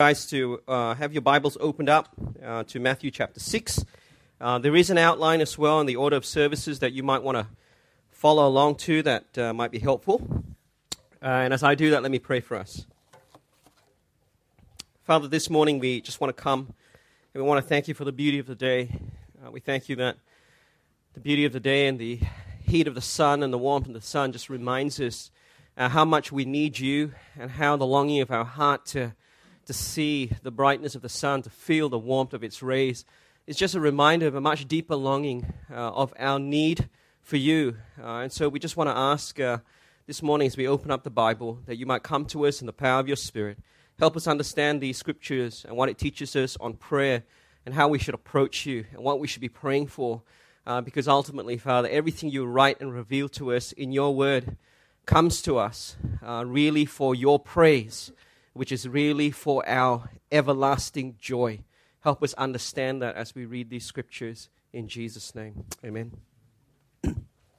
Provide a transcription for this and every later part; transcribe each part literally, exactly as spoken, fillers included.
Guys, to uh, have your Bibles opened up uh, to Matthew chapter six. Uh, there is an outline as well in the order of services that you might want to follow along to that uh, might be helpful. Uh, and as I do that, let me pray for us. Father, this morning we just want to come and we want to thank you for the beauty of the day. Uh, we thank you that the beauty of the day and the heat of the sun and the warmth of the sun just reminds us uh, how much we need you and how the longing of our heart to to see the brightness of the sun, to feel the warmth of its rays. It's just a reminder of a much deeper longing uh, of our need for you. Uh, and so we just want to ask uh, this morning as we open up the Bible that you might come to us in the power of your Spirit. Help us understand these scriptures and what it teaches us on prayer and how we should approach you and what we should be praying for. Uh, because ultimately, Father, everything you write and reveal to us in your word comes to us uh, really for your praise, which is really for our everlasting joy. Help us understand that as we read these scriptures in Jesus' name. Amen. uh,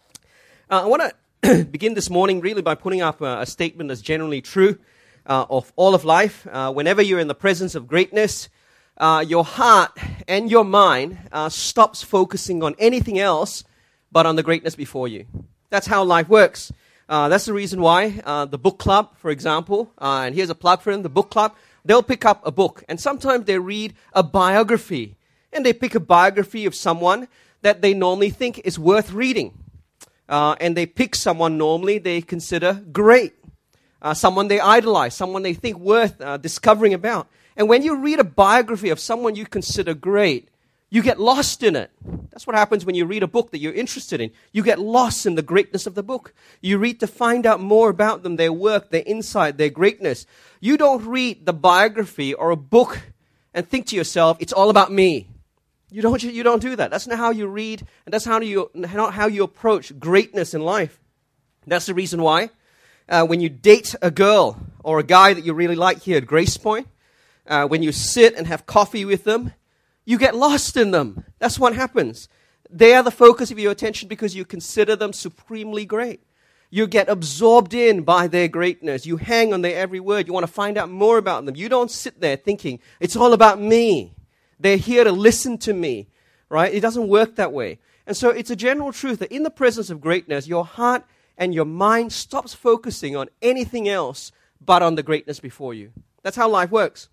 I want to begin this morning really by putting up a, a statement that's generally true uh, of all of life. Uh, whenever you're in the presence of greatness, uh, your heart and your mind uh, stops focusing on anything else but on the greatness before you. That's how life works. Uh, that's the reason why uh, the book club, for example, uh, and here's a plug for them, the book club, they'll pick up a book, and sometimes they read a biography, and they pick a biography of someone that they normally think is worth reading, uh, and they pick someone normally they consider great, uh, someone they idolize, someone they think worth uh, discovering about. And when you read a biography of someone you consider great, you get lost in it. That's what happens when you read a book that you're interested in. You get lost in the greatness of the book. You read to find out more about them, their work, their insight, their greatness. You don't read the biography or a book and think to yourself, it's all about me. You don't, you don't do that. That's not how you read, and that's how you, not how you approach greatness in life. That's the reason why uh, when you date a girl or a guy that you really like here at Grace Point, uh, when you sit and have coffee with them, you get lost in them. That's what happens. They are the focus of your attention because you consider them supremely great. You get absorbed in by their greatness. You hang on their every word. You want to find out more about them. You don't sit there thinking, it's all about me. They're here to listen to me, right? It doesn't work that way. And so it's a general truth that in the presence of greatness, your heart and your mind stops focusing on anything else but on the greatness before you. That's how life works.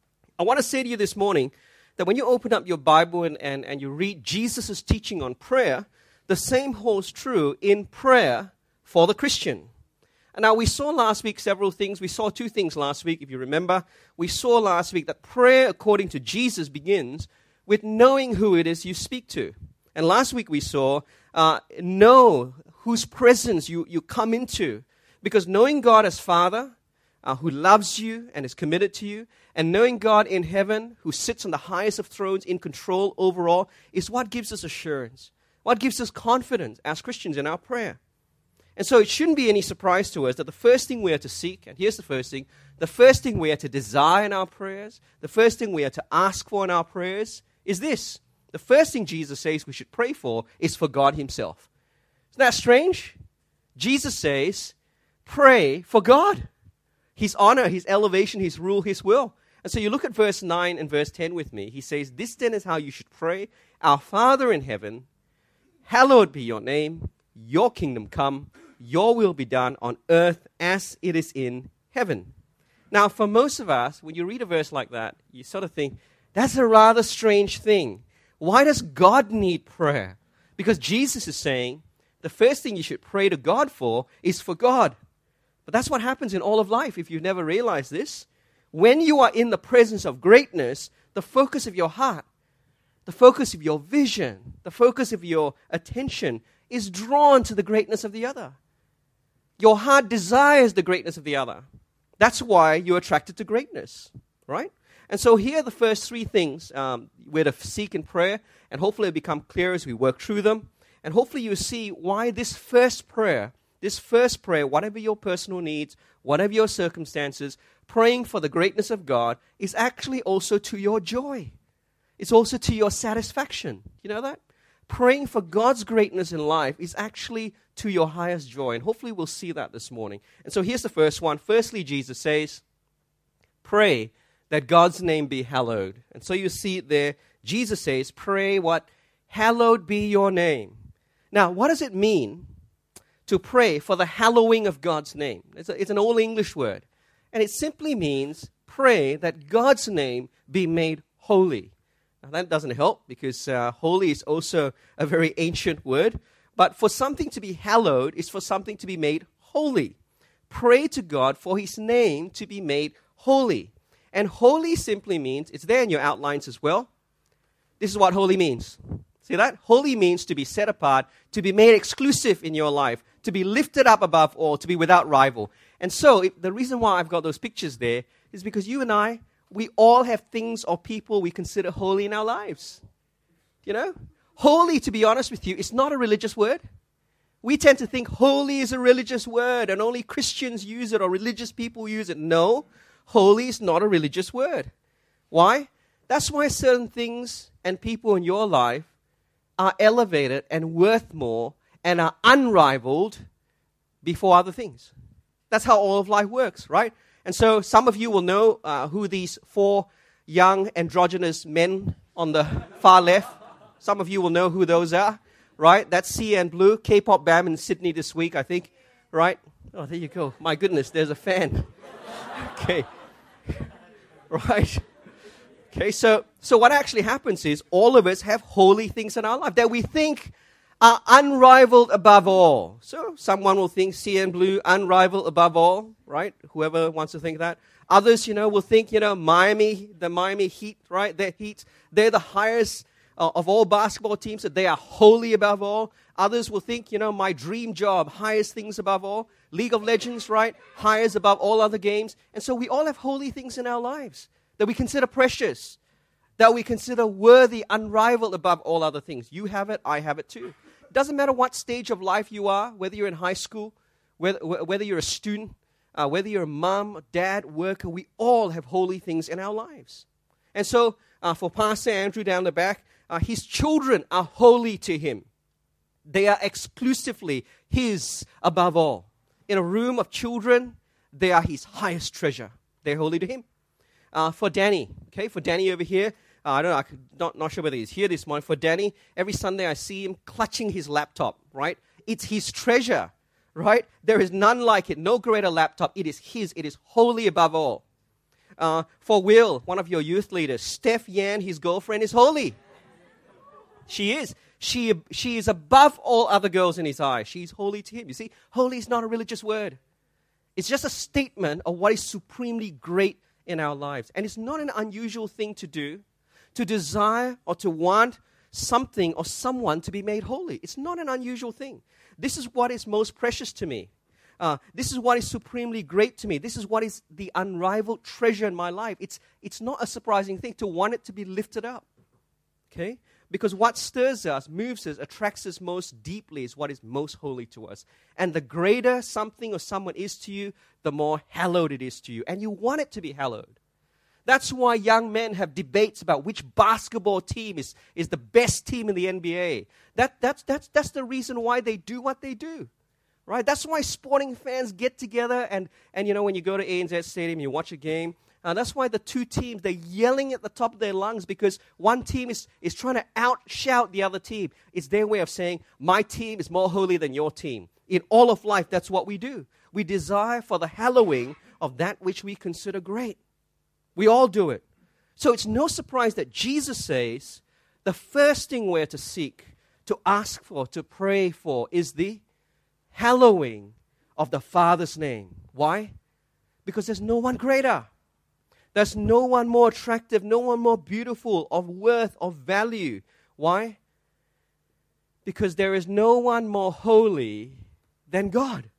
I want to say to you this morning, that when you open up your Bible and, and, and you read Jesus' teaching on prayer, the same holds true in prayer for the Christian. And now we saw last week several things. We saw two things last week, if you remember. We saw last week that prayer, according to Jesus, begins with knowing who it is you speak to. And last week we saw uh, know whose presence you, you come into. Because knowing God as Father, Uh, who loves you and is committed to you, and knowing God in heaven, who sits on the highest of thrones in control over all, is what gives us assurance, what gives us confidence as Christians in our prayer. And so it shouldn't be any surprise to us that the first thing we are to seek, and here's the first thing, the first thing we are to desire in our prayers, the first thing we are to ask for in our prayers is this. The first thing Jesus says we should pray for is for God himself. Isn't that strange? Jesus says, pray for God. His honor, his elevation, his rule, his will. And so you look at verse nine and verse ten with me. He says, this then is how you should pray. Our Father in heaven, hallowed be your name, your kingdom come, your will be done on earth as it is in heaven. Now, for most of us, when you read a verse like that, you sort of think, that's a rather strange thing. Why does God need prayer? Because Jesus is saying, the first thing you should pray to God for is for God. But that's what happens in all of life, if you've never realized this. When you are in the presence of greatness, the focus of your heart, the focus of your vision, the focus of your attention is drawn to the greatness of the other. Your heart desires the greatness of the other. That's why you're attracted to greatness, right? And so here are the first three things um, we're to seek in prayer, and hopefully it'll become clear as we work through them. And hopefully you'll see why this first prayer This first prayer, whatever your personal needs, whatever your circumstances, praying for the greatness of God is actually also to your joy. It's also to your satisfaction. You know that? Praying for God's greatness in life is actually to your highest joy. And hopefully we'll see that this morning. And so here's the first one. Firstly, Jesus says, pray that God's name be hallowed. And so you see it there. Jesus says, pray what? Hallowed be your name. Now, what does it mean to pray for the hallowing of God's name? It's, a, it's an old English word. And it simply means pray that God's name be made holy. Now, that doesn't help because uh, holy is also a very ancient word. But for something to be hallowed is for something to be made holy. Pray to God for His name to be made holy. And holy simply means, it's there in your outlines as well. This is what holy means. See that? Holy means to be set apart, to be made exclusive in your life, to be lifted up above all, to be without rival. And so if, the reason why I've got those pictures there is because you and I, we all have things or people we consider holy in our lives. You know? Holy, to be honest with you, is not a religious word. We tend to think holy is a religious word and only Christians use it or religious people use it. No, holy is not a religious word. Why? That's why certain things and people in your life are elevated and worth more and are unrivaled before other things. That's how all of life works, right? And so some of you will know uh, who these four young androgynous men on the far left, some of you will know who those are, right? That's C N Blue, K-pop band in Sydney this week, I think, right? Oh, there you go. My goodness, there's a fan. Okay. Right. Okay, so, so what actually happens is all of us have holy things in our life that we think are unrivaled above all. So someone will think C N Blue, unrivaled above all, right? Whoever wants to think that. Others, you know, will think, you know, Miami, the Miami Heat, right? Their Heat, they're the highest uh, of all basketball teams, that they are holy above all. Others will think, you know, my dream job, highest things above all. League of Legends, right? Highest above all other games. And so we all have holy things in our lives that we consider precious, that we consider worthy, unrivaled above all other things. You have it, I have it too. It doesn't matter what stage of life you are, whether you're in high school, whether, whether you're a student, uh, whether you're a mom, dad, worker, we all have holy things in our lives. And so uh, for Pastor Andrew down the back, uh, his children are holy to him. They are exclusively his above all. In a room of children, they are his highest treasure. They're holy to him. Uh, for Danny, okay, for Danny over here, uh, I don't know, I'm not, not sure whether he's here this morning. For Danny, every Sunday I see him clutching his laptop, right? It's his treasure, right? There is none like it, no greater laptop. It is his, it is holy above all. Uh, for Will, one of your youth leaders, Steph Yan, his girlfriend, is holy. She is. She, she is above all other girls in his eyes. She's holy to him. You see, holy is not a religious word. It's just a statement of what is supremely great in our lives. And it's not an unusual thing to do, to desire or to want something or someone to be made holy. It's not an unusual thing. This is what is most precious to me. Uh, this is what is supremely great to me. This is what is the unrivaled treasure in my life. It's, it's not a surprising thing to want it to be lifted up. Okay? Because what stirs us, moves us, attracts us most deeply is what is most holy to us. And the greater something or someone is to you, the more hallowed it is to you. And you want it to be hallowed. That's why young men have debates about which basketball team is, is the best team in the N B A. That, that's, that's, that's the reason why they do what they do. Right? That's why sporting fans get together and, and you know, when you go to A N Z Stadium, you watch a game. Uh, that's why the two teams, they're yelling at the top of their lungs because one team is, is trying to outshout the other team. It's their way of saying, my team is more holy than your team. In all of life, that's what we do. We desire for the hallowing of that which we consider great. We all do it. So it's no surprise that Jesus says the first thing we're to seek, to ask for, to pray for is the hallowing of the Father's name. Why? Because there's no one greater. There's no one more attractive, no one more beautiful, of worth, of value. Why? Because there is no one more holy than God.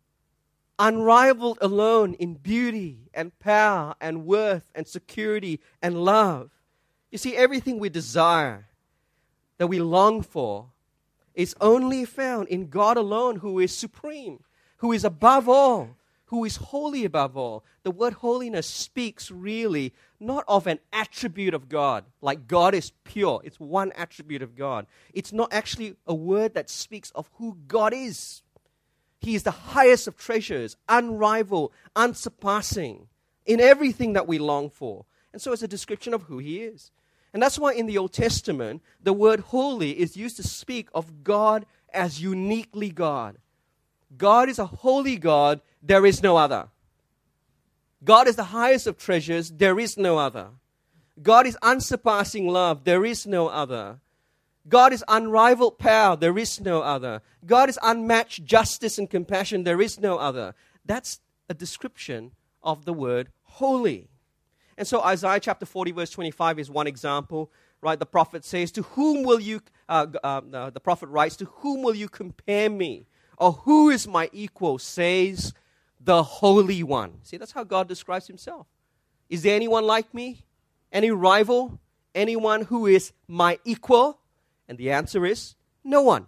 Unrivaled alone in beauty and power and worth and security and love. You see, everything we desire, that we long for, is only found in God alone, who is supreme, who is above all, who is holy above all. The word holiness speaks really not of an attribute of God, like God is pure. It's one attribute of God. It's not actually a word that speaks of who God is. He is the highest of treasures, unrivaled, unsurpassing in everything that we long for. And so it's a description of who he is. And that's why in the Old Testament, the word holy is used to speak of God as uniquely God. God is a holy God, there is no other. God is the highest of treasures, there is no other. God is unsurpassing love, there is no other. God is unrivaled power, there is no other. God is unmatched justice and compassion, there is no other. That's a description of the word holy. And so Isaiah chapter forty verse twenty-five is one example, right? The prophet says, to whom will you, uh, uh, uh, the prophet writes, to whom will you compare me? Or who is my equal, says the Holy One. See, that's how God describes himself. Is there anyone like me? Any rival? Anyone who is my equal? And the answer is no one.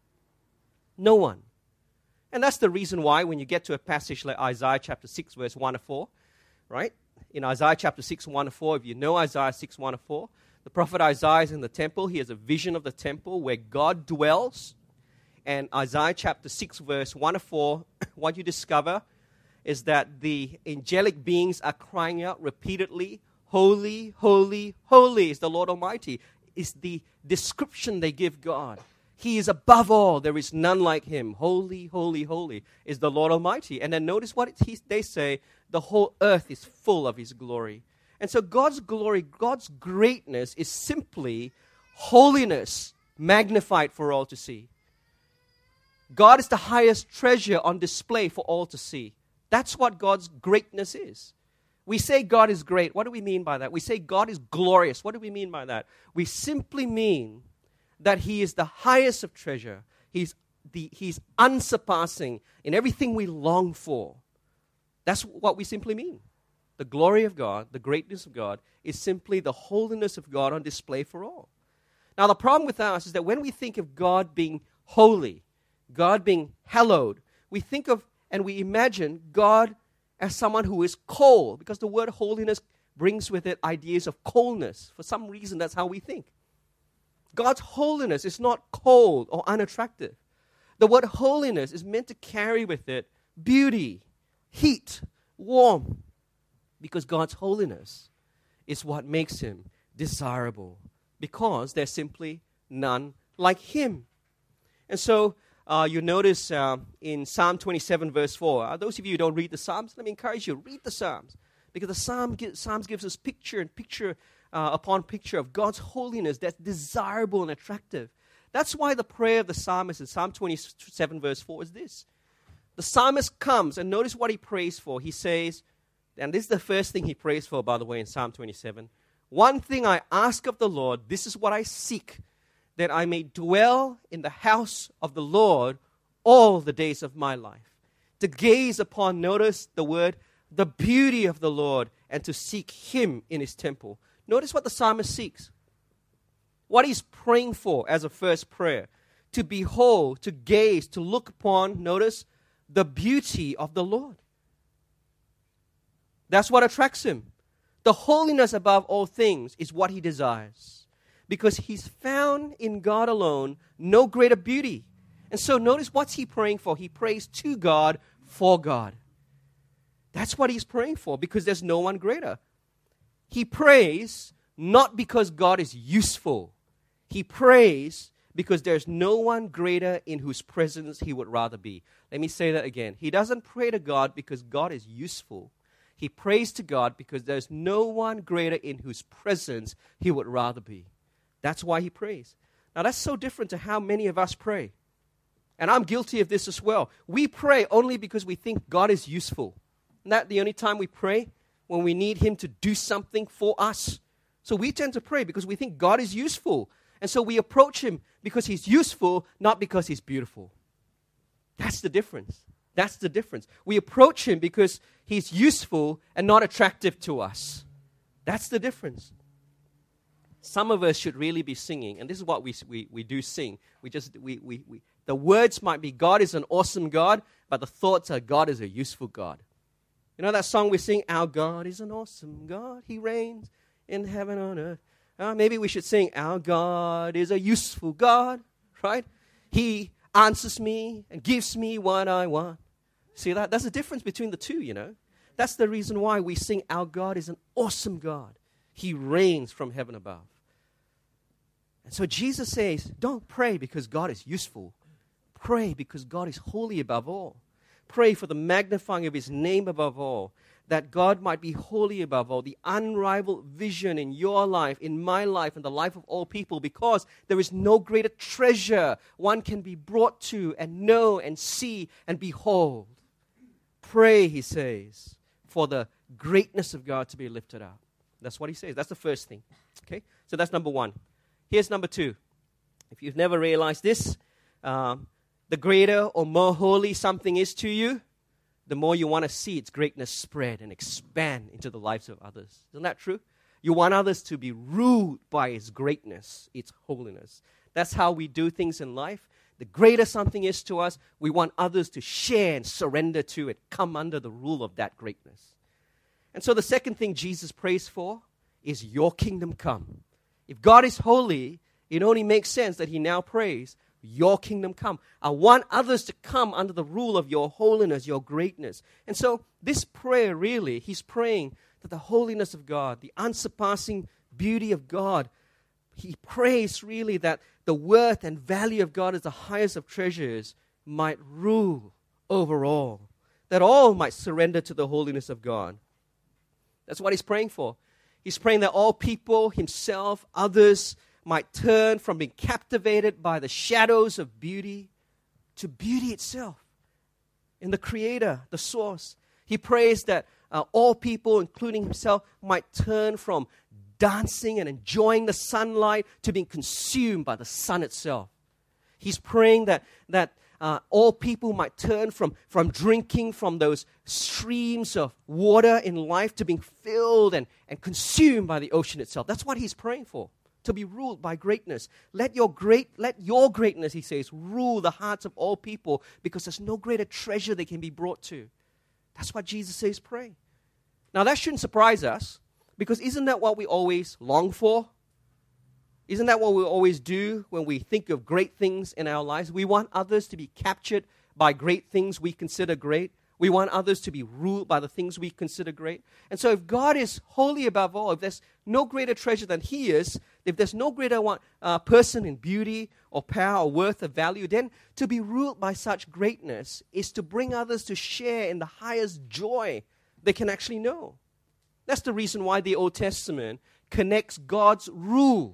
No one. And that's the reason why when you get to a passage like Isaiah chapter six verse one to four, right? In Isaiah chapter six, one to four, if you know Isaiah six, one to four, the prophet Isaiah is in the temple. He has a vision of the temple where God dwells. And Isaiah chapter six, verse one to four, what you discover is that the angelic beings are crying out repeatedly, holy, holy, holy is the Lord Almighty. Is the description they give God. He is above all. There is none like him. Holy, holy, holy is the Lord Almighty. And then notice what it, he, they say, the whole earth is full of his glory. And so God's glory, God's greatness is simply holiness magnified for all to see. God is the highest treasure on display for all to see. That's what God's greatness is. We say God is great. What do we mean by that? We say God is glorious. What do we mean by that? We simply mean that he is the highest of treasure. He's, the, he's unsurpassing in everything we long for. That's what we simply mean. The glory of God, the greatness of God, is simply the holiness of God on display for all. Now, the problem with us is that when we think of God being holy, God being hallowed, we think of and we imagine God as someone who is cold, because the word holiness brings with it ideas of coldness. For some reason, that's how we think. God's holiness is not cold or unattractive. The word holiness is meant to carry with it beauty, heat, warmth, because God's holiness is what makes him desirable, because there's simply none like him. And so uh, you notice uh, in Psalm twenty-seven verse four, uh, those of you who don't read the Psalms, let me encourage you, read the Psalms, because the Psalm gi- Psalms gives us picture and picture uh, upon picture of God's holiness that's desirable and attractive. That's why the prayer of the psalmist in Psalm twenty-seven verse four is this. The psalmist comes, and notice what he prays for. He says, and this is the first thing he prays for, by the way, in Psalm twenty-seven. One thing I ask of the Lord, this is what I seek, that I may dwell in the house of the Lord all the days of my life. To gaze upon, notice the word, the beauty of the Lord, and to seek him in his temple. Notice what the psalmist seeks. What he's praying for as a first prayer. To behold, to gaze, to look upon, notice, the beauty of the Lord. That's what attracts him. The holiness above all things is what he desires, because he's found in God alone no greater beauty. And so notice what's he praying for. He prays to God for God. That's what he's praying for, because there's no one greater. He prays not because God is useful. He prays because there's no one greater in whose presence he would rather be. Let me say that again. He doesn't pray to God because God is useful. He prays to God because there's no one greater in whose presence he would rather be. That's why he prays. Now, that's so different to how many of us pray. And I'm guilty of this as well. We pray only because we think God is useful. Isn't that the only time we pray? When we need him to do something for us. So we tend to pray because we think God is useful. And so we approach him because he's useful, not because he's beautiful. That's the difference. That's the difference. We approach him because he's useful and not attractive to us. That's the difference. Some of us should really be singing, and this is what we we, we do sing. We just we, we we the words might be God is an awesome God, but the thoughts are God is a useful God. You know that song we sing, Our God is an awesome God. He reigns in heaven on earth. Uh, maybe we should sing, Our God is a useful God, right? He answers me and gives me what I want. See that? That's the difference between the two, you know. That's the reason why we sing, Our God is an awesome God. He reigns from heaven above. And so Jesus says, don't pray because God is useful. Pray because God is holy above all. Pray for the magnifying of His name above all, that God might be holy above all, the unrivaled vision in your life, in my life, in the life of all people, because there is no greater treasure one can be brought to and know and see and behold. Pray, he says, for the greatness of God to be lifted up. That's what he says. That's the first thing. Okay? So that's number one. Here's number two. If you've never realized this, um, the greater or more holy something is to you, the more you want to see its greatness spread and expand into the lives of others. Isn't that true? You want others to be ruled by its greatness, its holiness. That's how we do things in life. The greater something is to us, we want others to share and surrender to it, come under the rule of that greatness. And so the second thing Jesus prays for is your kingdom come. If God is holy, it only makes sense that he now prays, your kingdom come. I want others to come under the rule of your holiness, your greatness. And so this prayer really, he's praying that the holiness of God, the unsurpassing beauty of God, he prays really that the worth and value of God as the highest of treasures might rule over all, that all might surrender to the holiness of God. That's what he's praying for. He's praying that all people, himself, others, might turn from being captivated by the shadows of beauty to beauty itself in the Creator, the source. He prays that uh, all people, including himself, might turn from dancing and enjoying the sunlight to being consumed by the sun itself. He's praying that, that uh, all people might turn from, from drinking from those streams of water in life to being filled and, and consumed by the ocean itself. That's what he's praying for. To be ruled by greatness. Let your great, let your greatness, he says, rule the hearts of all people, because there's no greater treasure they can be brought to. That's what Jesus says, pray. Now that shouldn't surprise us, because isn't that what we always long for? Isn't that what we always do when we think of great things in our lives? We want others to be captured by great things we consider great. We want others to be ruled by the things we consider great. And so if God is holy above all, if there's no greater treasure than he is, if there's no greater one, uh, person in beauty or power or worth or value, then to be ruled by such greatness is to bring others to share in the highest joy they can actually know. That's the reason why the Old Testament connects God's rule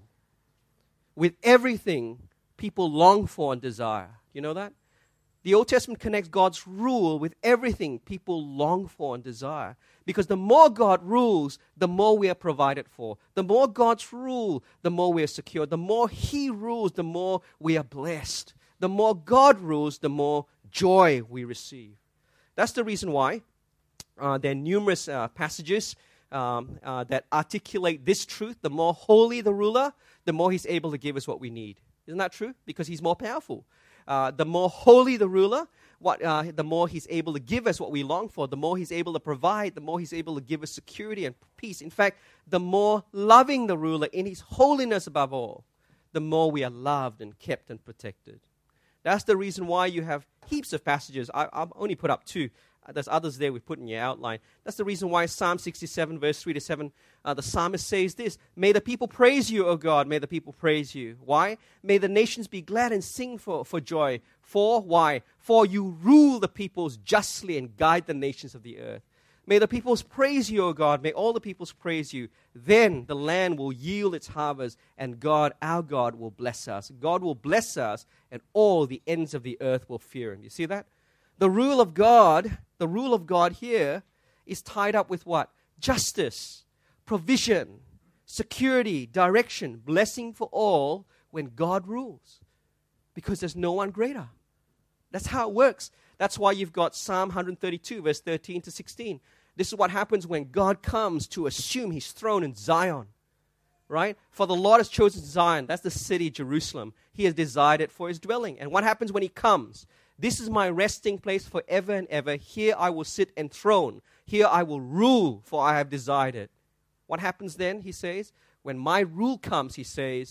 with everything people long for and desire. You know that? The Old Testament connects God's rule with everything people long for and desire. Because the more God rules, the more we are provided for. The more God's rule, the more we are secure. The more he rules, the more we are blessed. The more God rules, the more joy we receive. That's the reason why uh, there are numerous uh, passages um, uh, that articulate this truth. The more holy the ruler, the more he's able to give us what we need. Isn't that true? Because he's more powerful. Uh, the more holy the ruler, what, uh, the more he's able to give us what we long for. The more he's able to provide, the more he's able to give us security and peace. In fact, the more loving the ruler in his holiness above all, the more we are loved and kept and protected. That's the reason why you have heaps of passages. I, I've only put up two. Uh, there's others there we put in your outline. That's the reason why Psalm sixty-seven, verse three to seven, uh, the psalmist says this: May the people praise you, O God, may the people praise you. Why? May the nations be glad and sing for, for joy. For, why? For you rule the peoples justly and guide the nations of the earth. May the peoples praise you, O God, may all the peoples praise you. Then the land will yield its harvest, and God, our God, will bless us. God will bless us, and all the ends of the earth will fear him. You see that? The rule of God, the rule of God here is tied up with what? Justice, provision, security, direction, blessing for all when God rules. Because there's no one greater. That's how it works. That's why you've got Psalm one thirty-two, verse thirteen to sixteen. This is what happens when God comes to assume his throne in Zion. Right? For the Lord has chosen Zion. That's the city, Jerusalem. He has desired it for his dwelling. And what happens when he comes? This is my resting place forever and ever. Here I will sit enthroned. Here I will rule, for I have desired it. What happens then, he says? When my rule comes, he says,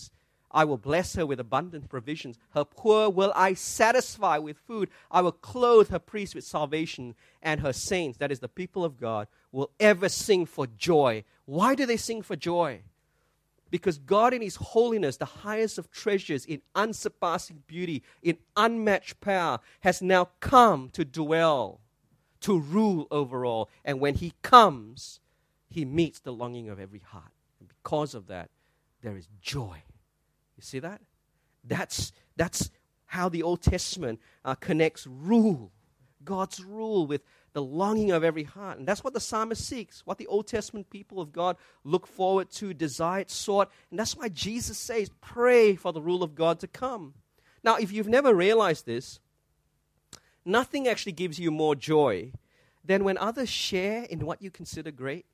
I will bless her with abundant provisions. Her poor will I satisfy with food. I will clothe her priests with salvation, and her saints, that is the people of God, will ever sing for joy. Why do they sing for joy? Because God in His holiness, the highest of treasures, in unsurpassing beauty, in unmatched power, has now come to dwell, to rule over all. And when He comes, He meets the longing of every heart. And because of that, there is joy. You see that? That's, that's how the Old Testament uh, connects rule, God's rule, with the longing of every heart. And that's what the psalmist seeks, what the Old Testament people of God look forward to, desired, sought. And that's why Jesus says, pray for the rule of God to come. Now, if you've never realized this, nothing actually gives you more joy than when others share in what you consider great.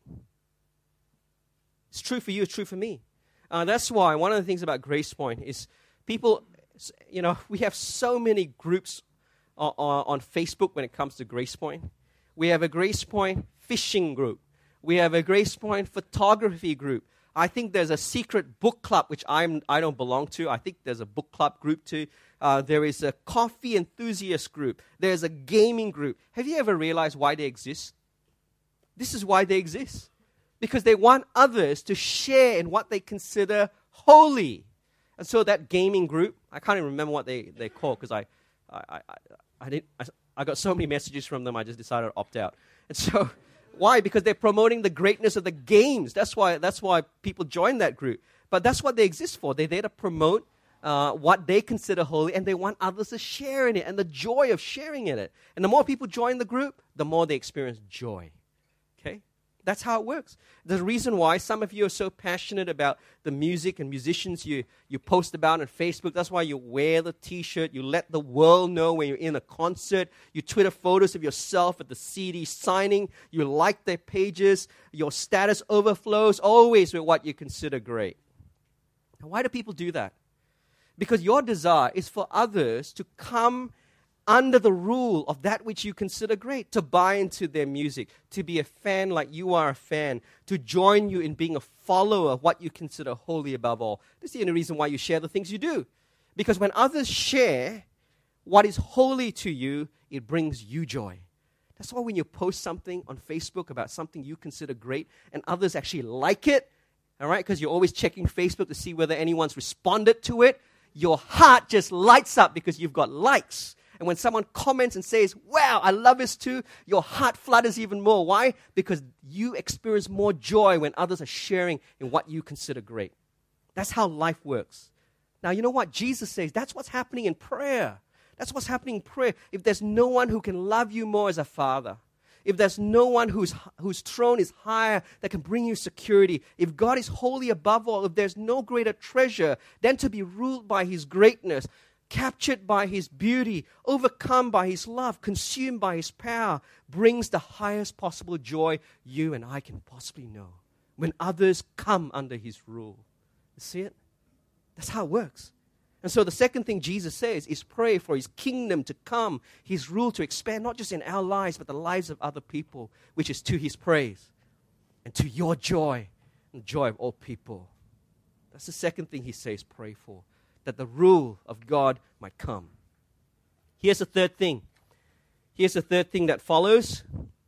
It's true for you, it's true for me. Uh, that's why one of the things about Grace Point is people, you know, we have so many groups uh, uh, on Facebook when it comes to Grace Point. We have a Grace Point fishing group. We have a Grace Point photography group. I think there's a secret book club, which I'm, I don't belong to. I think there's a book club group too. Uh, there is a coffee enthusiast group. There's a gaming group. Have you ever realized why they exist? This is why they exist. Because they want others to share in what they consider holy. And so that gaming group, I can't even remember what they, they call, because I, I, I, I, didn't, I, I got so many messages from them, I just decided to opt out. And so, why? Because they're promoting the greatness of the games. That's why, that's why people join that group. But that's what they exist for. They're there to promote uh, what they consider holy, and they want others to share in it, and the joy of sharing in it. And the more people join the group, the more they experience joy. Okay? That's how it works. The reason why some of you are so passionate about the music and musicians you, you post about on Facebook, that's why you wear the t-shirt, you let the world know when you're in a concert, you Twitter photos of yourself at the C D signing, you like their pages, your status overflows always with what you consider great. Now, why do people do that? Because your desire is for others to come under the rule of that which you consider great, to buy into their music, to be a fan like you are a fan, to join you in being a follower of what you consider holy above all. This is the only reason why you share the things you do. Because when others share what is holy to you, it brings you joy. That's why when you post something on Facebook about something you consider great and others actually like it, all right, because you're always checking Facebook to see whether anyone's responded to it, your heart just lights up because you've got likes. And when someone comments and says, wow, I love this too, your heart flutters even more. Why? Because you experience more joy when others are sharing in what you consider great. That's how life works. Now, you know what? Jesus says that's what's happening in prayer. That's what's happening in prayer. If there's no one who can love you more as a father, if there's no one whose, whose throne is higher that can bring you security, if God is holy above all, if there's no greater treasure than to be ruled by His greatness, captured by His beauty, overcome by His love, consumed by His power, brings the highest possible joy you and I can possibly know when others come under His rule. You see it? That's how it works. And so the second thing Jesus says is pray for His kingdom to come, His rule to expand, not just in our lives, but the lives of other people, which is to His praise and to your joy and the joy of all people. That's the second thing He says pray for, that the rule of God might come. Here's the third thing. Here's the third thing that follows.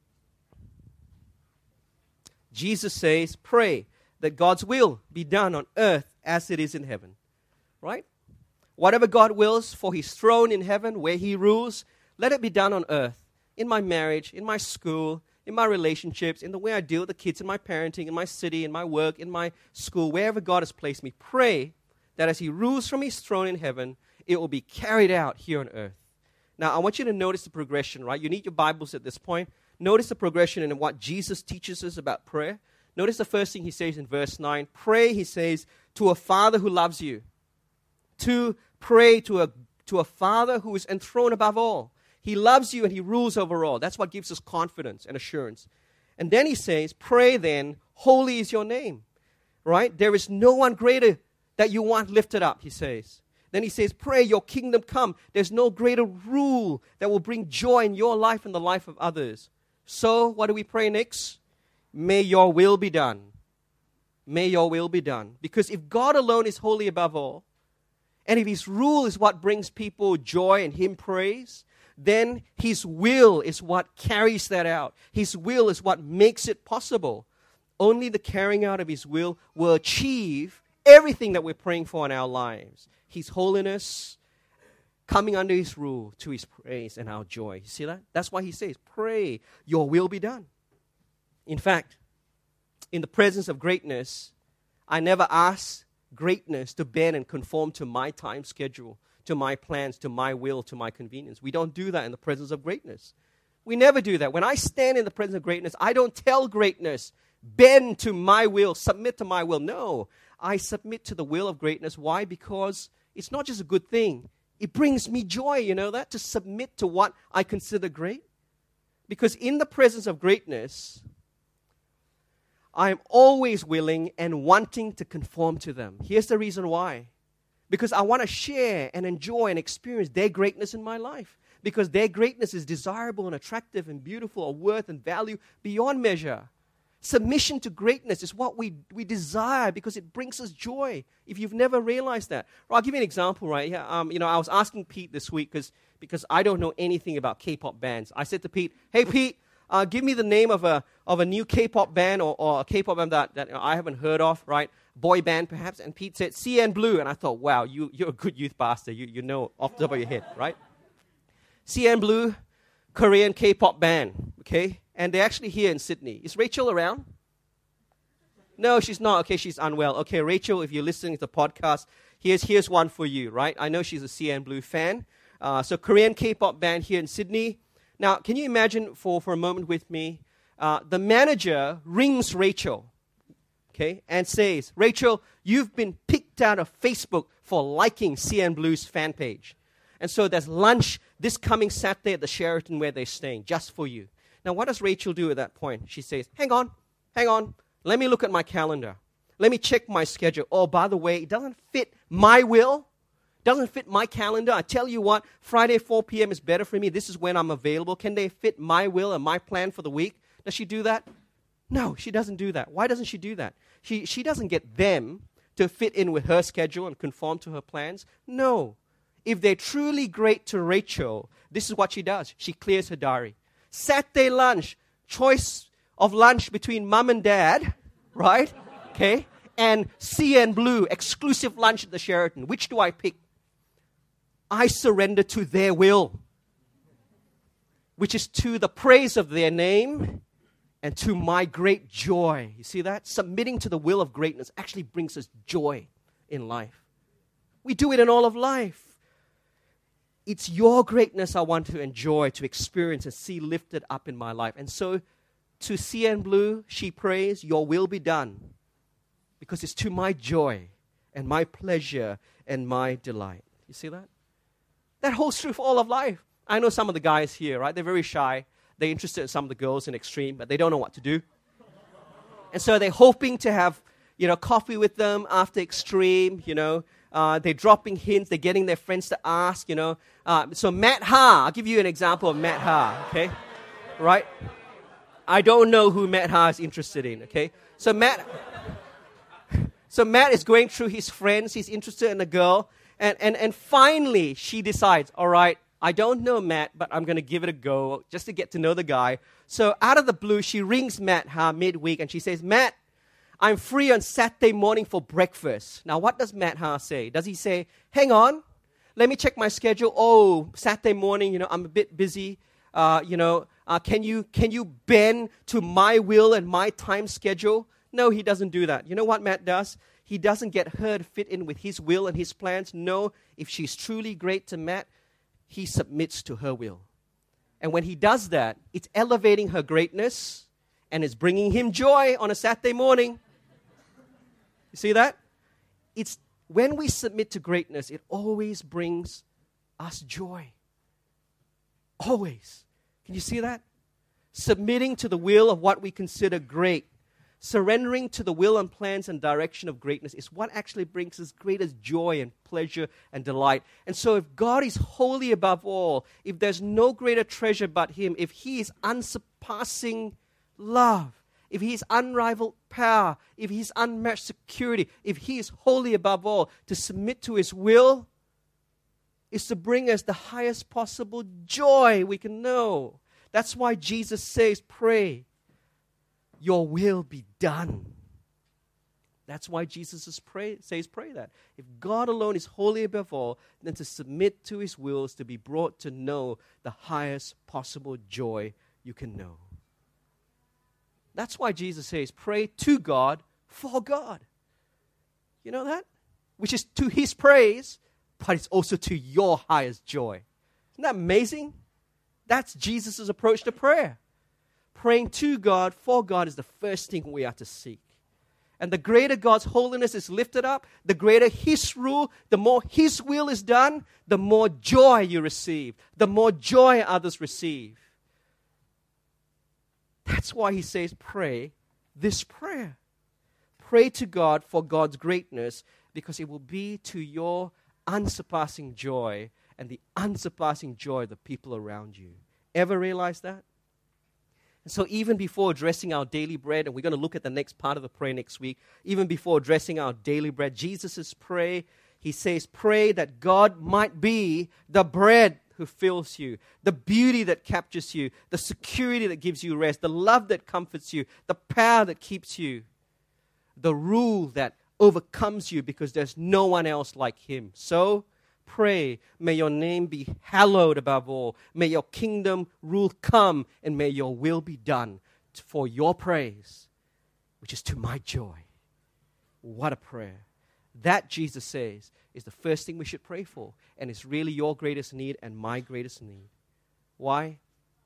Jesus says, pray that God's will be done on earth as it is in heaven. Right? Whatever God wills for His throne in heaven, where He rules, let it be done on earth. In my marriage, in my school, in my relationships, in the way I deal with the kids, in my parenting, in my city, in my work, in my school, wherever God has placed me. Pray that as He rules from His throne in heaven, it will be carried out here on earth. Now, I want you to notice the progression, right? You need your Bibles at this point. Notice the progression in what Jesus teaches us about prayer. Notice the first thing He says in verse nine. Pray, He says, to a Father who loves you. To pray to a, to a Father who is enthroned above all. He loves you and He rules over all. That's what gives us confidence and assurance. And then He says, pray then, holy is your name. Right? There is no one greater that you want lifted up, He says. Then He says, pray your kingdom come. There's no greater rule that will bring joy in your life and the life of others. So, what do we pray next? May your will be done. May your will be done. Because if God alone is holy above all, And if His rule is what brings people joy and Him praise, then His will is what carries that out. His will is what makes it possible. Only the carrying out of His will will achieve everything that we're praying for in our lives. His holiness, coming under His rule, to His praise and our joy. You see that? That's why He says, pray, your will be done. In fact, in the presence of greatness, I never ask greatness to bend and conform to my time schedule, to my plans, to my will, to my convenience. We don't do that in the presence of greatness. We never do that. When I stand in the presence of greatness, I don't tell greatness, bend to my will, submit to my will. No, I submit to the will of greatness. Why? Because it's not just a good thing. It brings me joy, you know that, to submit to what I consider great. Because in the presence of greatness, I am always willing and wanting to conform to them. Here's the reason why. Because I want to share and enjoy and experience their greatness in my life. Because their greatness is desirable and attractive and beautiful, or worth and value beyond measure. Submission to greatness is what we, we desire because it brings us joy. If you've never realized that. Well, I'll give you an example right here. Um, you know, I was asking Pete this week because because I don't know anything about K-pop bands. I said to Pete, hey, Pete, uh, give me the name of a of a new K-pop band or, or a K-pop band that, that I haven't heard of, right? Boy band, perhaps. And Pete said, C N Blue. And I thought, wow, you, you're a good youth pastor. You, you know off the top of your head, right? C N Blue, Korean K-pop band, okay? And they're actually here in Sydney. Is Rachel around? No, she's not. Okay, she's unwell. Okay, Rachel, if you're listening to the podcast, here's here's one for you, right? I know she's a C N Blue fan. Uh, so Korean K-pop band here in Sydney. Now, can you imagine for, for a moment with me, uh, the manager rings Rachel, okay, and says, Rachel, you've been picked out of Facebook for liking C N Blue's fan page. And so there's lunch this coming Saturday at the Sheraton where they're staying, just for you. Now, what does Rachel do at that point? She says, hang on, hang on. Let me look at my calendar. Let me check my schedule. Oh, by the way, it doesn't fit my will. Doesn't fit my calendar. I tell you what, Friday four p.m. is better for me. This is when I'm available. Can they fit my will and my plan for the week? Does she do that? No, she doesn't do that. Why doesn't she do that? She, she doesn't get them to fit in with her schedule and conform to her plans. No. If they're truly great to Rachel, this is what she does. She clears her diary. Saturday lunch, choice of lunch between mom and dad, right? Okay. And C N Blue, exclusive lunch at the Sheraton. Which do I pick? I surrender to their will, which is to the praise of their name and to my great joy. You see that? Submitting to the will of greatness actually brings us joy in life. We do it in all of life. It's your greatness I want to enjoy, to experience and see lifted up in my life. And so to C N Blue, she prays, your will be done, because it's to my joy and my pleasure and my delight. You see that? That holds true for all of life. I know some of the guys here, right? They're very shy. They're interested in some of the girls in Extreme, but they don't know what to do. And so they're hoping to have, you know, coffee with them after Extreme, you know. Uh, they're dropping hints. They're getting their friends to ask, you know. Uh, so Matt Ha, I'll give you an example of Matt Ha, okay? Right? I don't know who Matt Ha is interested in, okay? So Matt, so Matt is going through his friends. He's interested in a girl. And, and, and finally, she decides, all right, I don't know Matt, but I'm going to give it a go just to get to know the guy. So out of the blue, she rings Matt Ha midweek and she says, Matt, I'm free on Saturday morning for breakfast. Now, what does Matt Ha say? Does he say, hang on, let me check my schedule. Oh, Saturday morning, you know, I'm a bit busy. Uh, you know, uh, can you can you bend to my will and my time schedule? No, he doesn't do that. You know what Matt does? He doesn't get her to fit in with his will and his plans. No, if she's truly great to Matt, he submits to her will. And when he does that, it's elevating her greatness and it's bringing him joy on a Saturday morning. You see that? It's when we submit to greatness, it always brings us joy. Always. Can you see that? Submitting to the will of what we consider great, surrendering to the will and plans and direction of greatness is what actually brings us greatest joy and pleasure and delight. And so if God is holy above all, if there's no greater treasure but Him, if He is unsurpassing love, if He is unrivaled power, if He is unmatched security, if He is holy above all, to submit to His will is to bring us the highest possible joy we can know. That's why Jesus says, pray, your will be done. That's why Jesus is pray, says pray that. If God alone is holy above all, then to submit to his will is to be brought to know the highest possible joy you can know. That's why Jesus says pray to God for God. You know that? Which is to his praise, but it's also to your highest joy. Isn't that amazing? That's Jesus' approach to prayer. Praying to God for God is the first thing we are to seek. And the greater God's holiness is lifted up, the greater his rule, the more his will is done, the more joy you receive, the more joy others receive. That's why he says pray this prayer. Pray to God for God's greatness, because it will be to your unsurpassing joy and the unsurpassing joy of the people around you. Ever realize that? And so even before addressing our daily bread, and we're going to look at the next part of the prayer next week, even before addressing our daily bread, Jesus' prayer, he says, pray that God might be the bread who fills you, the beauty that captures you, the security that gives you rest, the love that comforts you, the power that keeps you, the rule that overcomes you because there's no one else like him. So, pray, may your name be hallowed above all. May your kingdom rule come, and may your will be done for your praise, which is to my joy. What a prayer. That, Jesus says, is the first thing we should pray for, and it's really your greatest need and my greatest need. Why?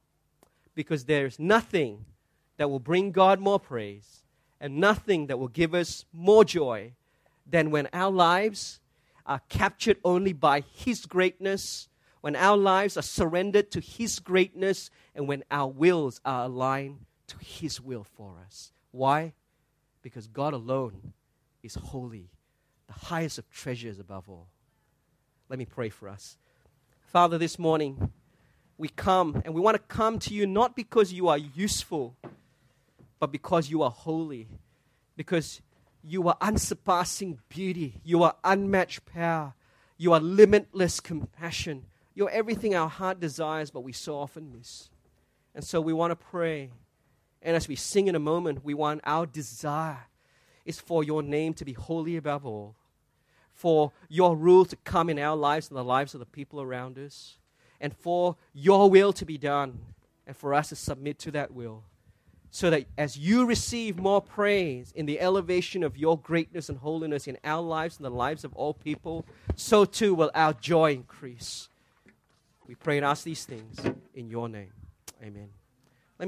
Because there's nothing that will bring God more praise and nothing that will give us more joy than when our lives are captured only by his greatness, when our lives are surrendered to his greatness, and when our wills are aligned to his will for us. Why? Because God alone is holy, the highest of treasures above all. Let me pray for us. Father, this morning we come, and we want to come to you not because you are useful, but because you are holy, because you are unsurpassing beauty. You are unmatched power. You are limitless compassion. You're everything our heart desires, but we so often miss. And so we want to pray. And as we sing in a moment, we want our desire is for your name to be holy above all, for your rule to come in our lives and the lives of the people around us, and for your will to be done, and for us to submit to that will. So that as you receive more praise in the elevation of your greatness and holiness in our lives and the lives of all people, so too will our joy increase. We pray and ask these things in your name. Amen.